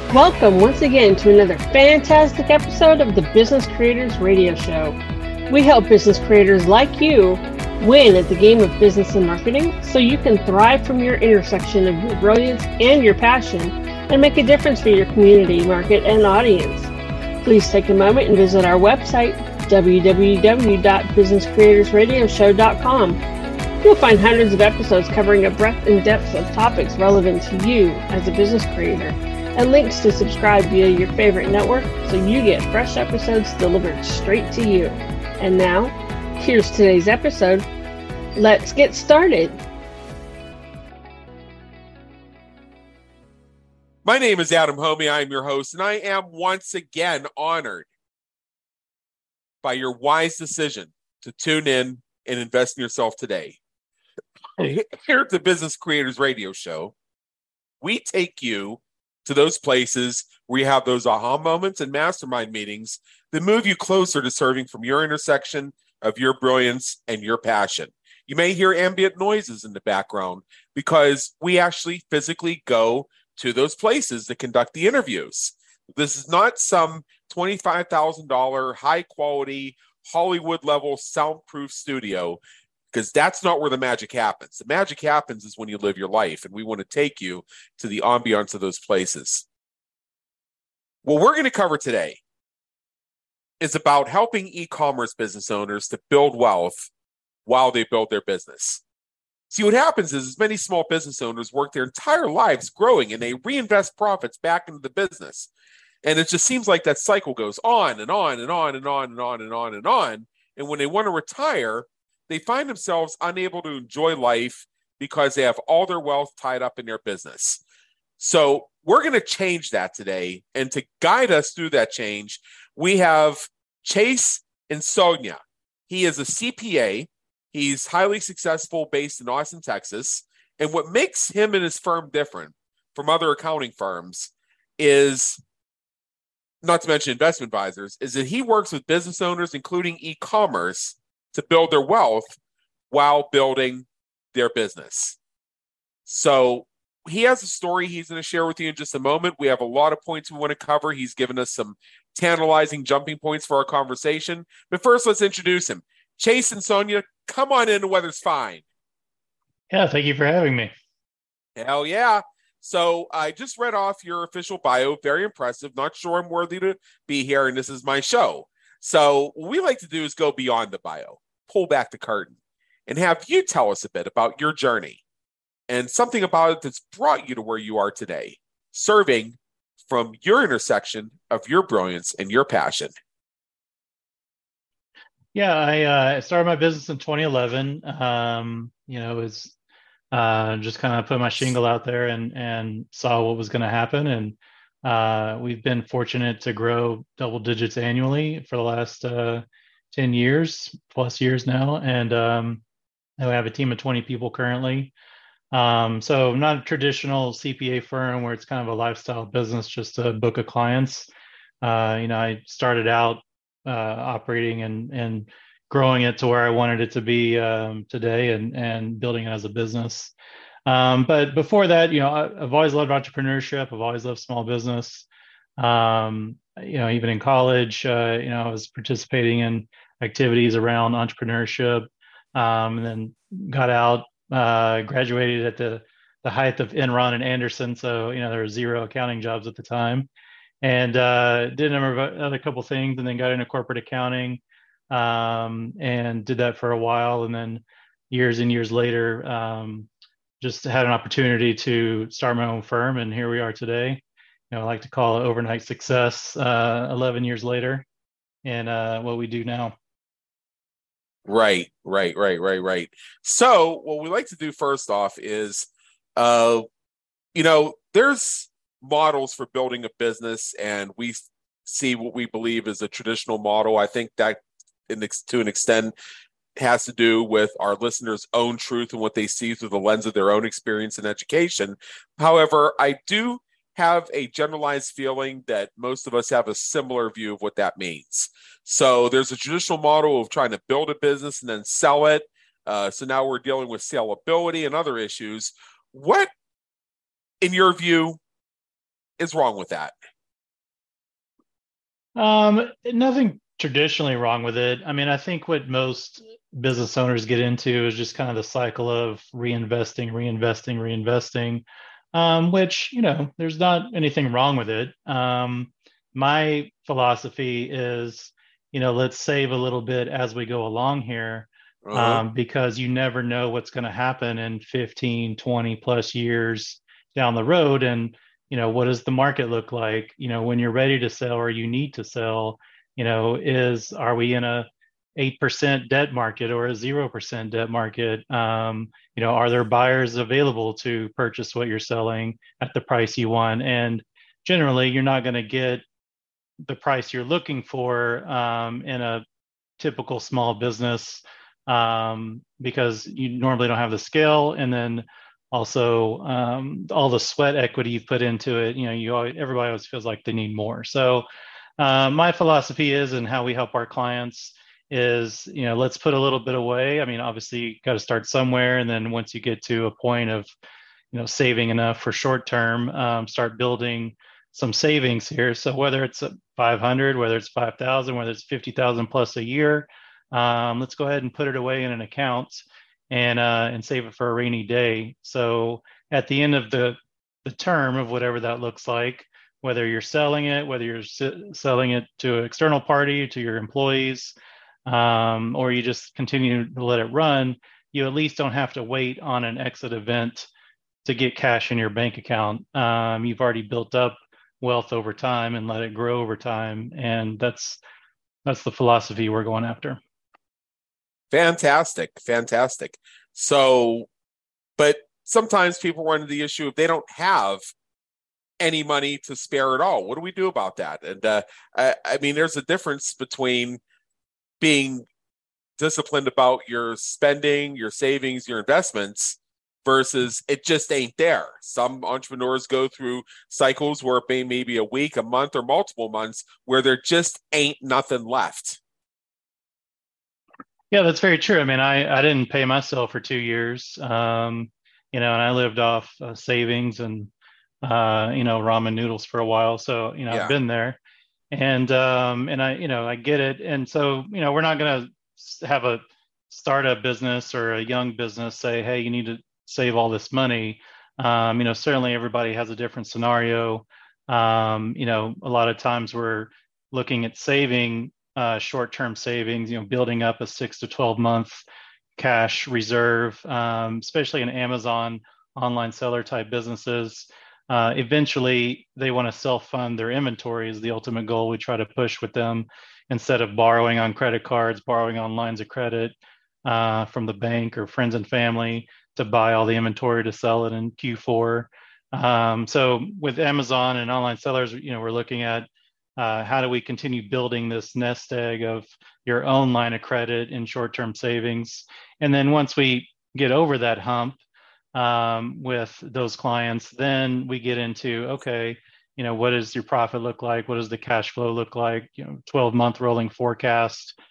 Welcome once again to another fantastic episode of the Business Creators Radio Show. We help business creators like you win at the game of business and marketing so you can thrive from your intersection of your brilliance and your passion and make a difference for your community, market, and audience. Please take a moment and visit our website, www.businesscreatorsradioshow.com. You'll find hundreds of episodes covering a breadth and depth of topics relevant to you as a business creator, and links to subscribe via your favorite network so you get fresh episodes delivered straight to you. And now, here's today's episode. Let's get started. My name is Adam Homey. I am your host, and I am once again honored by your wise decision to tune in and invest in yourself today. Here at the Business Creators Radio Show, we take you to those places where you have those aha moments and mastermind meetings that move you closer to serving from your intersection of your brilliance and your passion. You may hear ambient noises in the background because we actually physically go to those places to conduct the interviews. This is not some $25,000 high-quality Hollywood-level soundproof studio, because that's not where the magic happens. The magic happens is when you live your life, and we want to take you to the ambiance of those places. What we're going to cover today is about helping e-commerce business owners to build wealth while they build their business. See, what happens is many small business owners work their entire lives growing, and they reinvest profits back into the business. And it just seems like that cycle goes on and on and on and on and on and on and on. And when they want to retire, they find themselves unable to enjoy life because they have all their wealth tied up in their business. So we're going to change that today. And to guide us through that change, we have Chase Insogna. He is a CPA. He's highly successful, based in Austin, Texas. And what makes him and his firm different from other accounting firms is, not to mention investment advisors, is that he works with business owners, including e-commerce, to build their wealth while building their business. So he has a story he's going to share with you in just a moment. We have a lot of points we want to cover. He's given us some tantalizing jumping points for our conversation. But first, let's introduce him. Chase Insogna, come on in. The weather's fine. Yeah, thank you for having me. Hell yeah. So I just read off your official bio. Very impressive. Not sure I'm worthy to be here, and this is my show. So what we like to do is go beyond the bio, pull back the curtain, and have you tell us a bit about your journey and something about it that's brought you to where you are today, serving from your intersection of your brilliance and your passion. Yeah, I started my business in 2011. It was just kind of put my shingle out there and saw what was going to happen. And we've been fortunate to grow double digits annually for the last 10 years plus years now. And we have a team of 20 people currently. So not a traditional CPA firm where it's kind of a lifestyle business, just a book of clients. I started out operating and growing it to where I wanted it to be today and building it as a business. But before that, I've always loved entrepreneurship. I've always loved small business. Even in college, I was participating in activities around entrepreneurship, and then got out, graduated at the height of Enron and Anderson. So, there were zero accounting jobs at the time, and did a number of other couple things, and then got into corporate accounting, and did that for a while. And then years and years later, just had an opportunity to start my own firm, and here we are today. I like to call it overnight success, 11 years later, and what we do now. Right. So what we like to do first off is, there's models for building a business, and we see what we believe is a traditional model. I think that to an extent has to do with our listeners' own truth and what they see through the lens of their own experience and education. However, I do have a generalized feeling that most of us have a similar view of what that means. So there's a traditional model of trying to build a business and then sell it. So now we're dealing with salability and other issues. What, in your view, is wrong with that? Nothing traditionally wrong with it. I mean, I think what most business owners get into is just kind of the cycle of reinvesting, which, there's not anything wrong with it. My philosophy is, let's save a little bit as we go along here, because you never know what's going to happen in 15, 20 plus years down the road. And, what does the market look like? When you're ready to sell or you need to sell, are we in a 8% debt market or a 0% debt market? Are there buyers available to purchase what you're selling at the price you want? And generally, you're not going to get the price you're looking for in a typical small business because you normally don't have the scale. And then also all the sweat equity you put into it, everybody always feels like they need more. So my philosophy is, and how we help our clients is, let's put a little bit away. I mean, obviously you got to start somewhere. And then once you get to a point of, saving enough for short term, start building some savings here. So whether it's 500, whether it's 5,000, whether it's 50,000 plus a year, let's go ahead and put it away in an account and save it for a rainy day. So at the end of the term of whatever that looks like, whether you're selling it, whether you're selling it to an external party, to your employees, or you just continue to let it run, you at least don't have to wait on an exit event to get cash in your bank account. You've already built up wealth over time and let it grow over time. And that's the philosophy we're going after. Fantastic. So, but sometimes people run into the issue if they don't have any money to spare at all. What do we do about that? And I mean, there's a difference between being disciplined about your spending, your savings, your investments, versus it just ain't there. Some entrepreneurs go through cycles where it may be a week, a month, or multiple months where there just ain't nothing left. Yeah, that's very true. I mean, I didn't pay myself for 2 years, and I lived off savings and, ramen noodles for a while. So, I've been there, and I get it. And so, we're not going to have a startup business or a young business say, hey, you need to save all this money. Certainly everybody has a different scenario. A lot of times we're looking at saving short-term savings, building up a 6 to 12 month cash reserve, especially in Amazon online seller type businesses. Eventually they want to self-fund their inventory is the ultimate goal we try to push with them, instead of borrowing on credit cards, borrowing on lines of credit from the bank or friends and family to buy all the inventory to sell it in Q4. So with Amazon and online sellers, we're looking at how do we continue building this nest egg of your own line of credit and short-term savings. And then once we get over that hump with those clients, then we get into, okay, what does your profit look like? What does the cash flow look like? 12-month rolling forecast.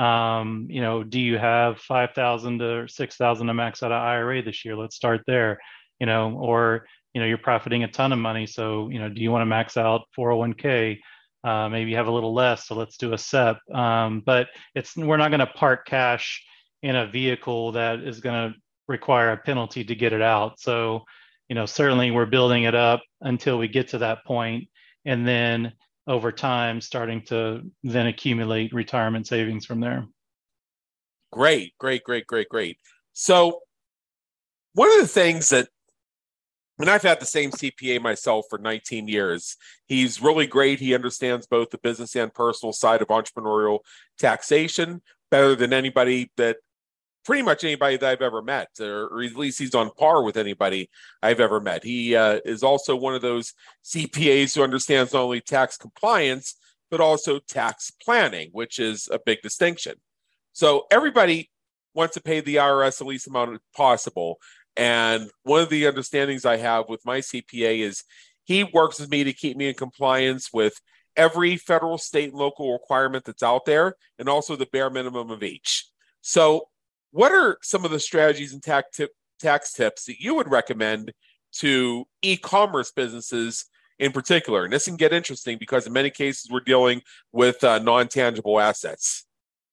Do you have 5,000 to 6,000 to max out of IRA this year? Let's start there. Or you're profiting a ton of money. So, do you want to max out 401k? Maybe you have a little less, so let's do a SEP. But we're not going to park cash in a vehicle that is going to require a penalty to get it out. So, certainly we're building it up until we get to that point, and then over time, starting to then accumulate retirement savings from there. Great. So one of the things that, and I've had the same CPA myself for 19 years. He's really great. He understands both the business and personal side of entrepreneurial taxation better than pretty much anybody that I've ever met, or at least he's on par with anybody I've ever met. He is also one of those CPAs who understands not only tax compliance, but also tax planning, which is a big distinction. So everybody wants to pay the IRS the least amount possible. And one of the understandings I have with my CPA is he works with me to keep me in compliance with every federal, state, and local requirement that's out there, and also the bare minimum of each. So what are some of the strategies and tax tips that you would recommend to e-commerce businesses in particular. And this can get interesting because in many cases we're dealing with non-tangible assets.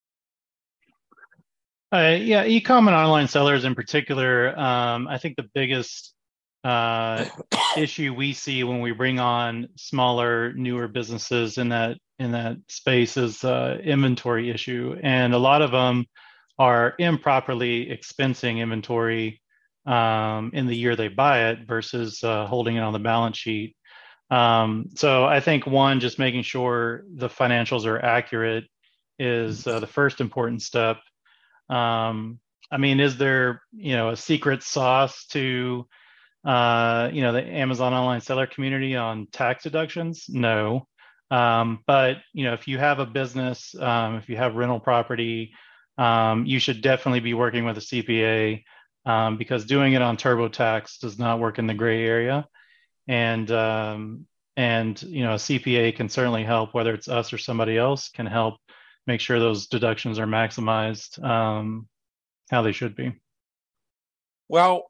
Yeah, e-com and online sellers in particular, I think the biggest issue we see when we bring on smaller, newer businesses in that space is inventory issue, and a lot of them are improperly expensing inventory in the year they buy it versus holding it on the balance sheet. So I think one, just making sure the financials are accurate is the first important step. I mean, is there, a secret sauce to, the Amazon online seller community on tax deductions? No. But, if you have a business, if you have rental property, you should definitely be working with a CPA because doing it on TurboTax does not work in the gray area. And a CPA can certainly help, whether it's us or somebody else, can help make sure those deductions are maximized how they should be. Well,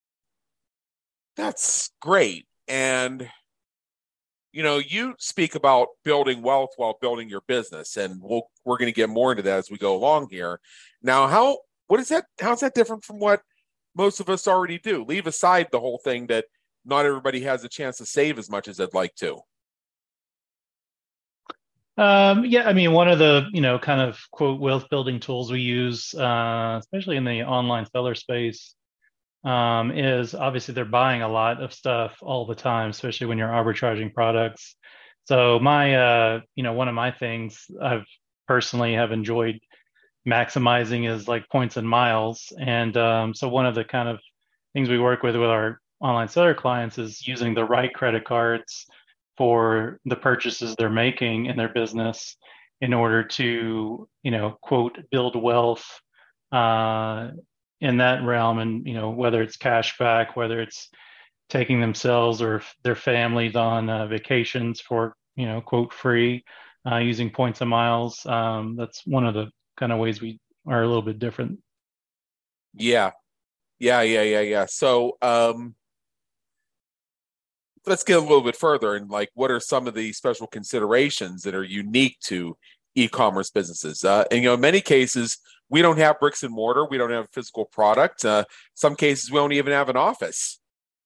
that's great. And, you speak about building wealth while building your business, and we're going to get more into that as we go along here. Now, how's that different from what most of us already do? Leave aside the whole thing that not everybody has a chance to save as much as they'd like to. Yeah, I mean, one of the, kind of quote wealth building tools we use, especially in the online seller space, is obviously they're buying a lot of stuff all the time, especially when you're arbitraging products. So my, one of my things I've personally have enjoyed maximizing is like points and miles. And so one of the kind of things we work with our online seller clients is using the right credit cards for the purchases they're making in their business in order to, quote, build wealth in that realm. And, whether it's cash back, whether it's taking themselves or their families on vacations for, quote, free, using points and miles. That's one of the kind of ways we are a little bit different. Yeah. So, let's get a little bit further and what are some of the special considerations that are unique to e-commerce businesses? And in many cases, we don't have bricks and mortar. We don't have a physical product. Some cases, we don't even have an office.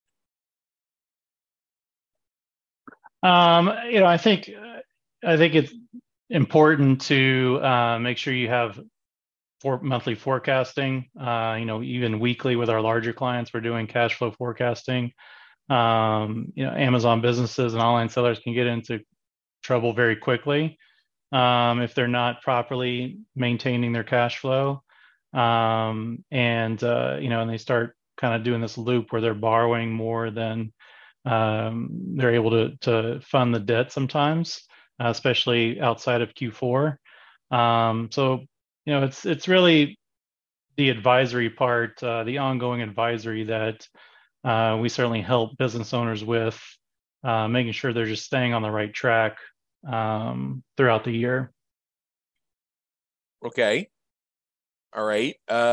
I think it's important to make sure you have monthly forecasting. Even weekly with our larger clients, we're doing cash flow forecasting. Amazon businesses and online sellers can get into trouble very quickly if they're not properly maintaining their cash flow. And they start kind of doing this loop where they're borrowing more than they're able to fund the debt sometimes, especially outside of Q4. So, it's really the advisory part, the ongoing advisory that we certainly help business owners with, making sure they're just staying on the right track throughout the year. Okay. All right.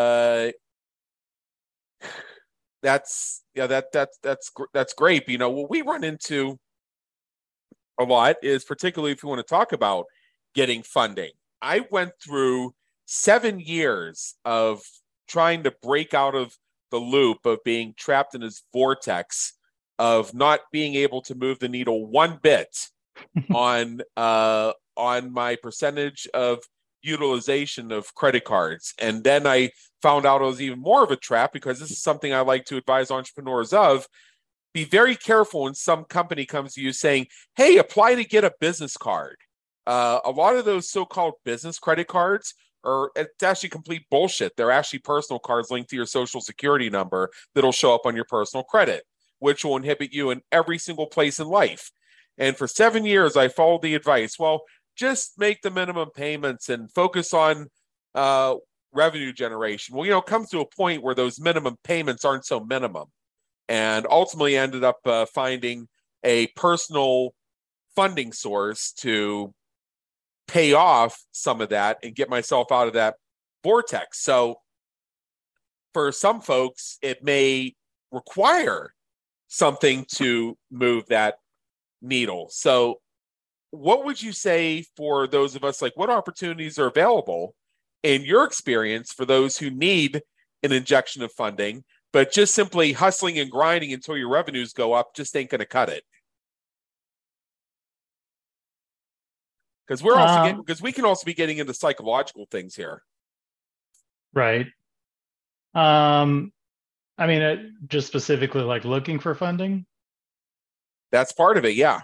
That's great. What we run into a lot is, particularly if you want to talk about getting funding. I went through 7 years of trying to break out of the loop of being trapped in this vortex of not being able to move the needle one bit on my percentage of utilization of credit cards. And then I found out it was even more of a trap, because this is something I like to advise entrepreneurs of. Be very careful when some company comes to you saying, hey, apply to get a business card. A lot of those so-called business credit cards it's actually complete bullshit. They're actually personal cards linked to your social security number that'll show up on your personal credit, which will inhibit you in every single place in life. And for 7 years, I followed the advice. Well, just make the minimum payments and focus on revenue generation. Well, it comes to a point where those minimum payments aren't so minimum. And ultimately ended up finding a personal funding source to pay off some of that and get myself out of that vortex. So for some folks, it may require something to move that needle. So what would you say for those of us, like what opportunities are available in your experience for those who need an injection of funding, but just simply hustling and grinding until your revenues go up just ain't going to cut it? Because we can also be getting into psychological things here. Right. I mean, just specifically like looking for funding. That's part of it. Yeah.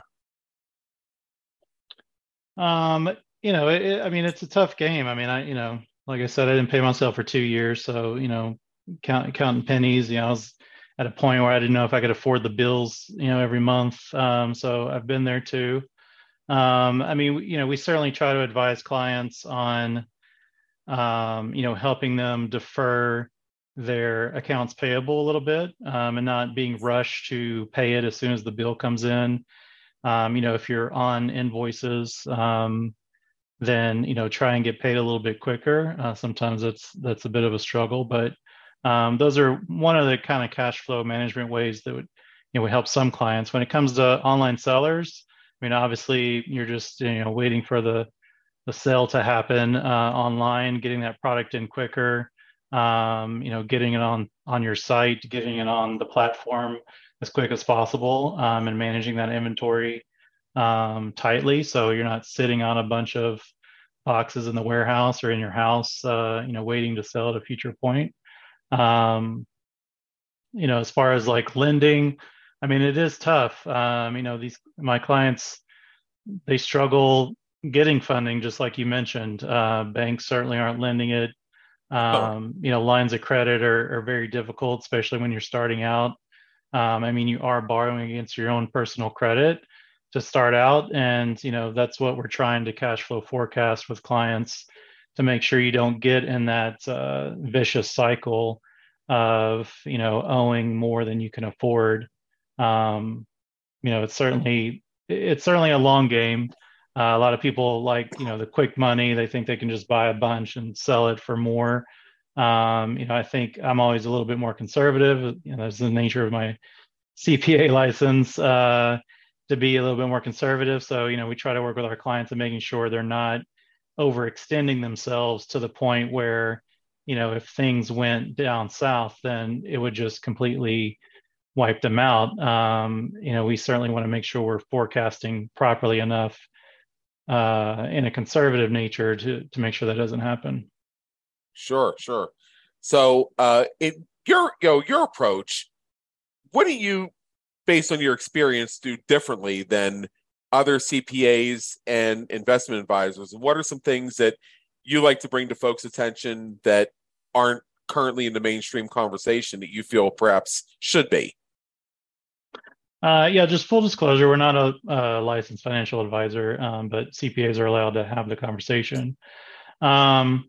I mean, it's a tough game. I mean, like I said, I didn't pay myself for 2 years. So, counting pennies, I was at a point where I didn't know if I could afford the bills, every month. So I've been there too. I mean, we certainly try to advise clients on, helping them defer their accounts payable a little bit, and not being rushed to pay it as soon as the bill comes in. If you're on invoices, then try and get paid a little bit quicker. Sometimes that's a bit of a struggle, but those are one of the kind of cash flow management ways that would help some clients. When it comes to online sellers, I mean, obviously you're just waiting for the sale to happen online, getting that product in quicker, getting it on your site, getting it on the platform as quick as possible, and managing that inventory tightly, so you're not sitting on a bunch of boxes in the warehouse or in your house, waiting to sell at a future point. As far as like lending, I mean, it is tough. My clients, they struggle getting funding, just like you mentioned. Banks certainly aren't lending it. Lines of credit are very difficult, especially when you're starting out. I mean, you are borrowing against your own personal credit to start out. And, that's what we're trying to cash flow forecast with clients, to make sure you don't get in that vicious cycle of, owing more than you can afford. It's certainly a long game. A lot of people like, the quick money. They think they can just buy a bunch and sell it for more. I think I'm always a little bit more conservative. That's the nature of my CPA license, to be a little bit more conservative. So, we try to work with our clients and making sure they're not overextending themselves to the point where, if things went down south, then it would just completely wipe them out. We certainly want to make sure we're forecasting properly enough in a conservative nature to make sure that doesn't happen. Sure. So, in your approach, what do you, based on your experience, do differently than other CPAs and investment advisors? And what are some things that you like to bring to folks' attention that aren't currently in the mainstream conversation that you feel perhaps should be? Just full disclosure, we're not a licensed financial advisor, but CPAs are allowed to have the conversation. I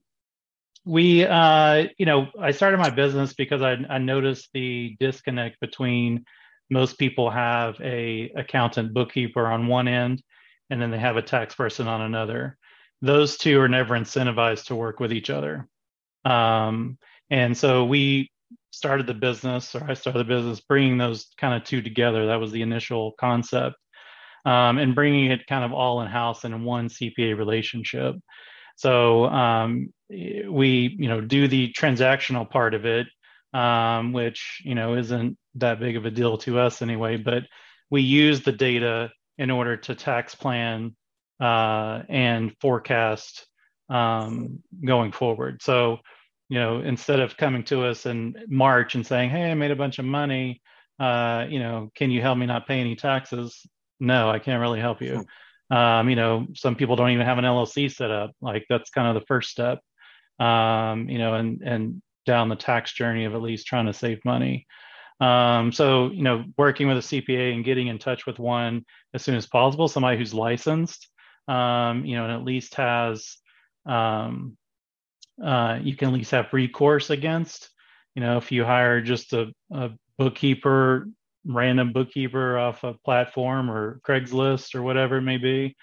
started my business because I noticed the disconnect between most people have a accountant bookkeeper on one end, and then they have a tax person on another. Those two are never incentivized to work with each other. And so I started the business bringing those kind of two together. That was the initial concept, and bringing it kind of all in-house in one CPA relationship. So we, do the transactional part of it, which, isn't that big of a deal to us anyway, but we use the data in order to tax plan and forecast going forward. So, instead of coming to us in March and saying, hey, I made a bunch of money, can you help me not pay any taxes? No, I can't really help you. Some people don't even have an LLC set up. Like, that's kind of the first step, and down the tax journey of at least trying to save money. So, working with a CPA and getting in touch with one as soon as possible, somebody who's licensed, and at least has, you can at least have recourse against, if you hire just a bookkeeper, random bookkeeper off a platform or Craigslist or whatever it may be,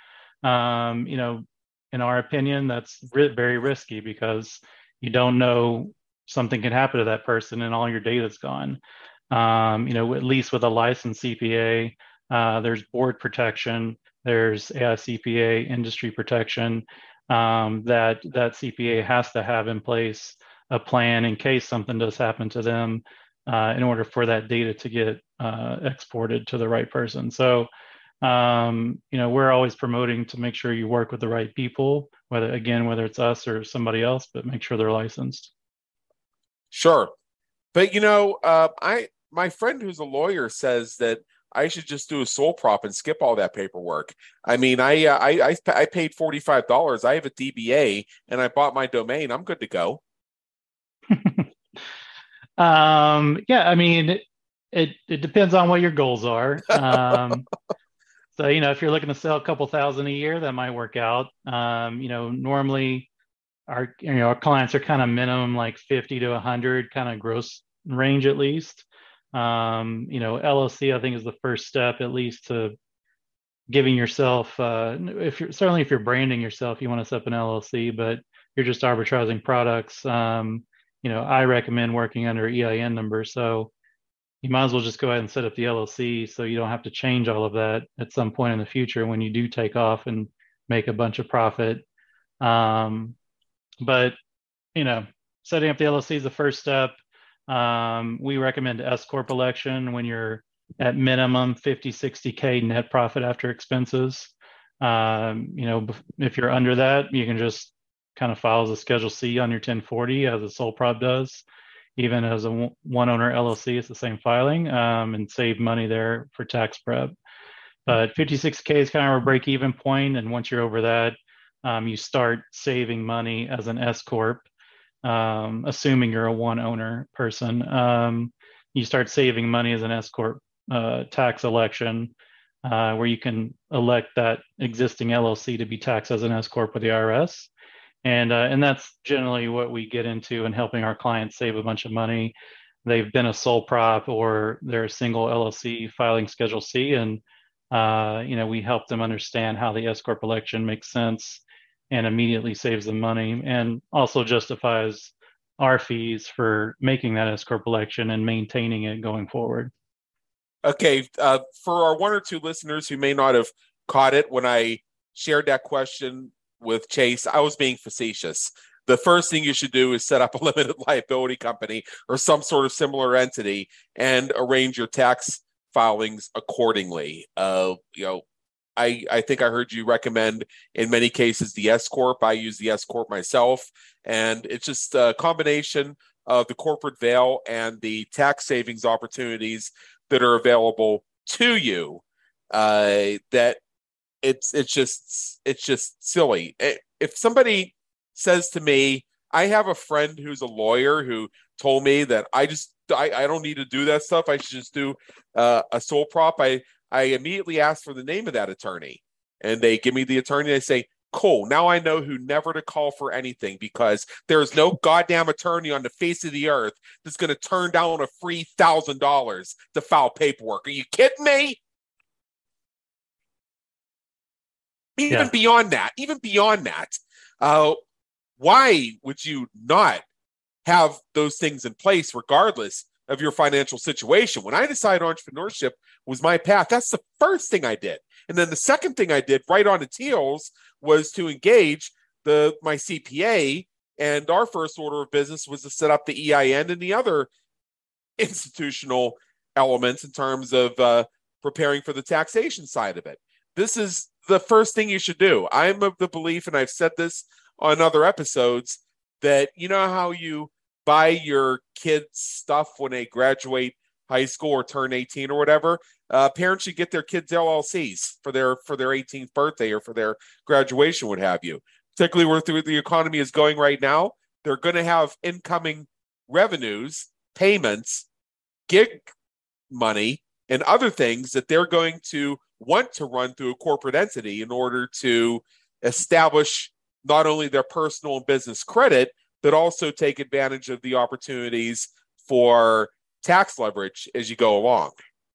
in our opinion, that's very risky, because you don't know, something can happen to that person and all your data's gone. At least with a licensed CPA, There's board protection. There's CPA industry protection that CPA has to have in place a plan in case something does happen to them in order for that data to get exported to the right person. So, we're always promoting to make sure you work with the right people, whether it's us or somebody else, but make sure they're licensed. Sure. But, my friend who's a lawyer says that I should just do a sole prop and skip all that paperwork. I mean, I paid $45. I have a DBA and I bought my domain. I'm good to go. Yeah, I mean, it depends on what your goals are. So, if you're looking to sell a couple thousand a year, that might work out. Normally our clients are kind of minimum like 50 to 100 kind of gross range at least. LLC I think is the first step at least to giving yourself if you're branding yourself, you want to set up an LLC, but you're just arbitraging products. I recommend working under EIN number. So you might as well just go ahead and set up the LLC so you don't have to change all of that at some point in the future when you do take off and make a bunch of profit. But setting up the LLC is the first step. We recommend S Corp election when you're at minimum 50, 60K net profit after expenses. If you're under that, you can just kind of file as a Schedule C on your 1040 as a sole prop does. Even as a one owner LLC, it's the same filing, and save money there for tax prep. But 56K is kind of a break even point. And once you're over that, you start saving money as an S Corp, assuming you're a one owner person. You start saving money as an S Corp tax election, where you can elect that existing LLC to be taxed as an S Corp with the IRS. And that's generally what we get into in helping our clients save a bunch of money. They've been a sole prop or they're a single LLC filing Schedule C, and we help them understand how the S Corp election makes sense and immediately saves them money, and also justifies our fees for making that S Corp election and maintaining it going forward. Okay, for our one or two listeners who may not have caught it when I shared that question with Chase, I was being facetious. The first thing you should do is set up a limited liability company or some sort of similar entity and arrange your tax filings accordingly. I think I heard you recommend in many cases the S Corp. I use the S Corp myself, and it's just a combination of the corporate veil and the tax savings opportunities that are available to you that it's just silly. If somebody says to me, I have a friend who's a lawyer who told me that I don't need to do that stuff. I should just do a sole prop. I immediately ask for the name of that attorney, and they give me the attorney. They say, cool, now I know who never to call for anything, because there's no goddamn attorney on the face of the earth that's going to turn down a free $1,000 to file paperwork. Are you kidding me? Even beyond that, why would you not have those things in place regardless of your financial situation? When I decided entrepreneurship was my path, that's the first thing I did. And then the second thing I did right on its heels was to engage my CPA, and our first order of business was to set up the EIN and the other institutional elements in terms of preparing for the taxation side of it. This is the first thing you should do. I'm of the belief, and I've said this on other episodes, that you know how you buy your kids stuff when they graduate high school or turn 18 or whatever? Parents should get their kids LLCs for their 18th birthday or for their graduation, what have you. Particularly where the economy is going right now, they're going to have incoming revenues, payments, gig money, and other things that they're going to want to run through a corporate entity in order to establish not only their personal and business credit, but also take advantage of the opportunities for tax leverage as you go along.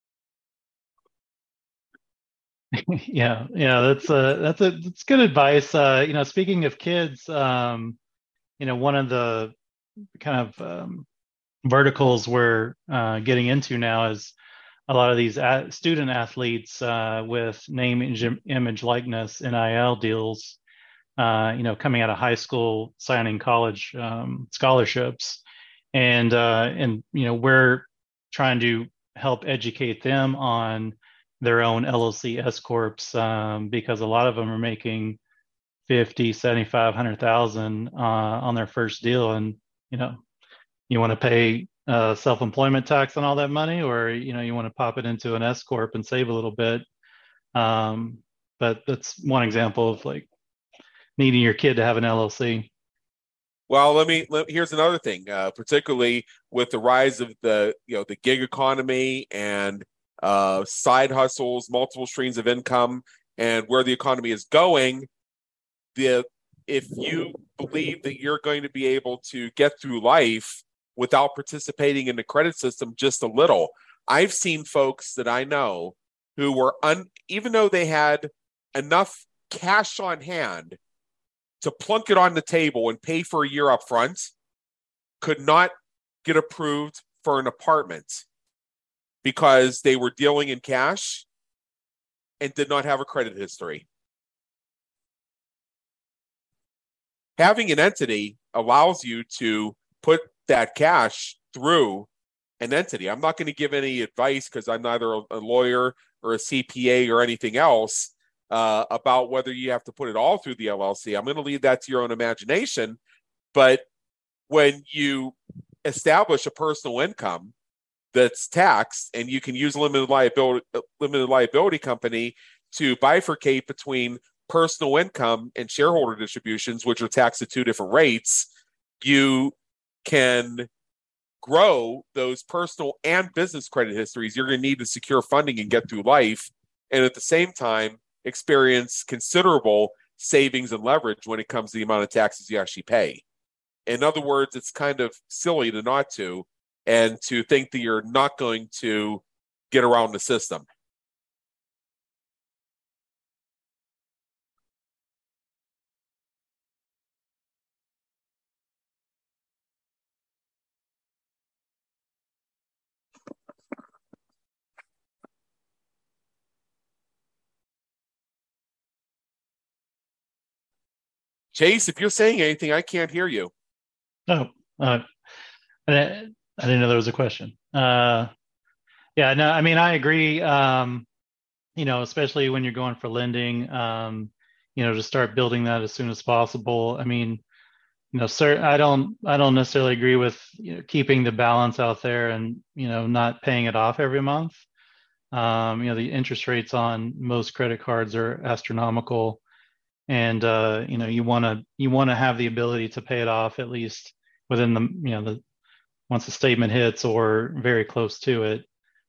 Yeah, that's good advice. Speaking of kids, one of the kind of verticals we're getting into now is a lot of these student athletes with name, image, likeness, NIL deals, coming out of high school, signing college scholarships, and we're trying to help educate them on their own LLC S corps, because a lot of them are making 50, 75, 100,000 on their first deal, and you want to pay self-employment tax on all that money, or you want to pop it into an S corp and save a little bit. But that's one example of like needing your kid to have an LLC. Well, here's another thing, particularly with the rise of the gig economy and side hustles, multiple streams of income, and where the economy is going. If you believe that you're going to be able to get through life without participating in the credit system just a little, I've seen folks that I know who were even though they had enough cash on hand to plunk it on the table and pay for a year up front, could not get approved for an apartment because they were dealing in cash and did not have a credit history. Having an entity allows you to put that cash through an entity. I'm not going to give any advice because I'm neither a lawyer or a CPA or anything else about whether you have to put it all through the LLC. I'm going to leave that to your own imagination. But when you establish a personal income that's taxed, and you can use a limited liability company to bifurcate between personal income and shareholder distributions, which are taxed at two different rates, you can grow those personal and business credit histories you're going to need to secure funding and get through life, and at the same time experience considerable savings and leverage when it comes to the amount of taxes you actually pay. In other words, it's kind of silly to not to, and to think that you're not going to get around the system. Chase, if you're saying anything, I can't hear you. Oh, I didn't know there was a question. Yeah, no, I mean, I agree. Especially when you're going for lending, to start building that as soon as possible. I mean, sir, I don't necessarily agree with keeping the balance out there and not paying it off every month. The interest rates on most credit cards are astronomical, and you want to have the ability to pay it off at least within the once the statement hits or very close to it.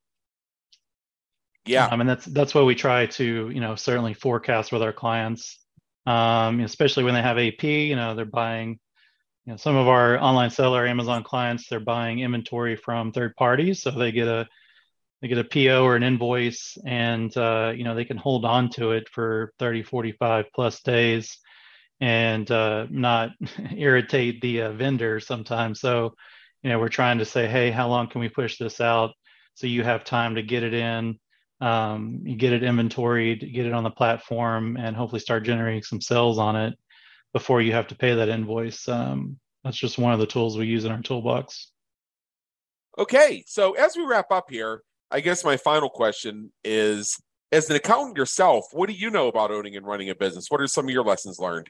Yeah. And that's what we try to certainly forecast with our clients, especially when they have AP. They're buying. Some of our online seller Amazon clients, they're buying inventory from third parties, so they get a PO or an invoice, and they can hold on to it for 30, 45 plus days and not irritate the vendor sometimes. So we're trying to say, hey, how long can we push this out so you have time to get it in, you get it inventoried, get it on the platform, and hopefully start generating some sales on it before you have to pay that invoice. That's just one of the tools we use in our toolbox. Okay, so as we wrap up here, I guess my final question is, as an accountant yourself, what do you know about owning and running a business? What are some of your lessons learned?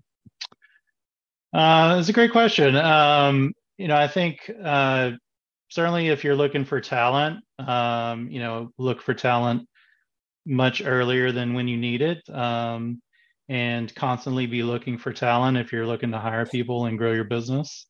It's a great question. I think certainly if you're looking for talent, look for talent much earlier than when you need it, and constantly be looking for talent if you're looking to hire people and grow your business.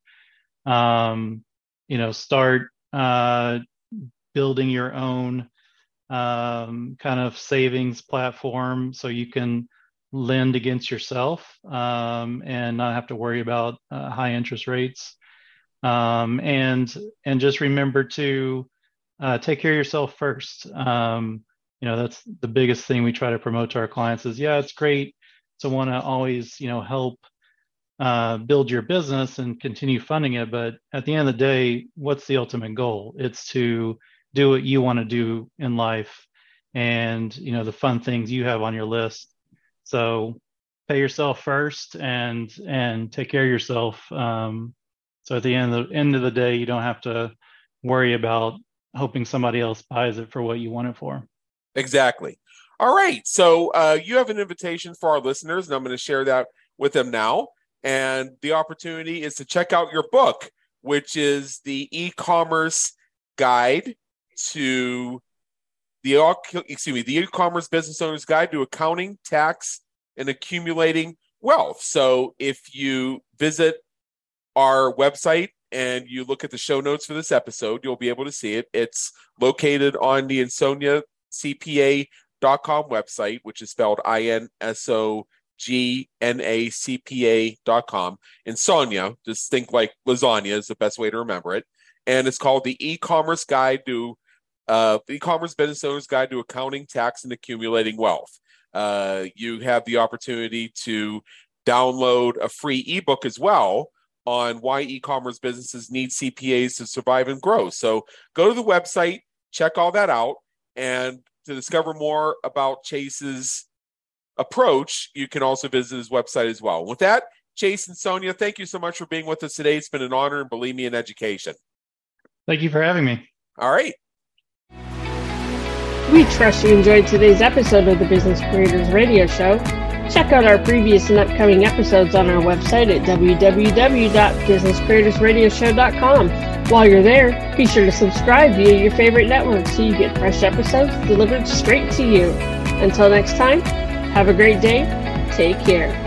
Start building your own kind of savings platform so you can lend against yourself and not have to worry about high interest rates. And just remember to take care of yourself first. That's the biggest thing we try to promote to our clients is, yeah, it's great to want to always, help build your business and continue funding it. But at the end of the day, what's the ultimate goal? It's to do what you want to do in life and, the fun things you have on your list. So pay yourself first and take care of yourself. So at the end of the day, you don't have to worry about hoping somebody else buys it for what you want it for. Exactly. All right. So you have an invitation for our listeners, and I'm going to share that with them now. And the opportunity is to check out your book, which is the e-commerce guide to the e-commerce business owner's guide to accounting, tax, and accumulating wealth. So if you visit our website and you look at the show notes for this episode, you'll be able to see it. It's located on the InsomniaCPA.com website, which is spelled INSOGNACPA.com. Insomnia, just think like lasagna is the best way to remember it. And it's called the e-commerce business owner's guide to accounting, tax, and accumulating wealth. You have the opportunity to download a free ebook as well on why e-commerce businesses need CPAs to survive and grow. So go to the website, check all that out, and to discover more about Chase's approach, you can also visit his website as well. With that, Chase and Sonia, thank you so much for being with us today. It's been an honor, and believe me, an education. Thank you for having me. All right. We trust you enjoyed today's episode of the Business Creators Radio Show. Check out our previous and upcoming episodes on our website at www.businesscreatorsradioshow.com. While you're there, be sure to subscribe via your favorite network so you get fresh episodes delivered straight to you. Until next time, have a great day. Take care.